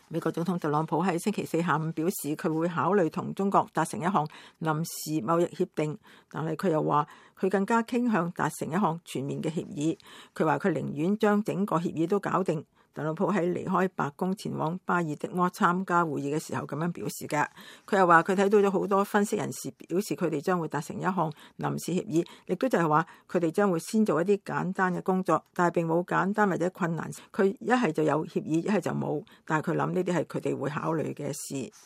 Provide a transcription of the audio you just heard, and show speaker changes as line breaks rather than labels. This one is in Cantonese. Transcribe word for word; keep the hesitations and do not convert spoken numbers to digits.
美國總統特朗普喺星期四下午表示，佢會考慮同中國達成一項臨時貿易協定，但係佢又話佢更加傾向達成一項全面嘅協議。佢話佢寧願將整個協議都搞定。特朗普喺離開白宮前往巴爾的摩參加會議嘅時候咁樣表示嘅。佢又話佢睇到咗好多分析人士表示佢哋將會達成一項臨時協議，亦都就係話佢哋將會先做一啲簡單嘅工作，但係並冇簡單或者困難。佢一係就有協議，一係就冇，但係佢諗呢啲係佢哋會考慮嘅事。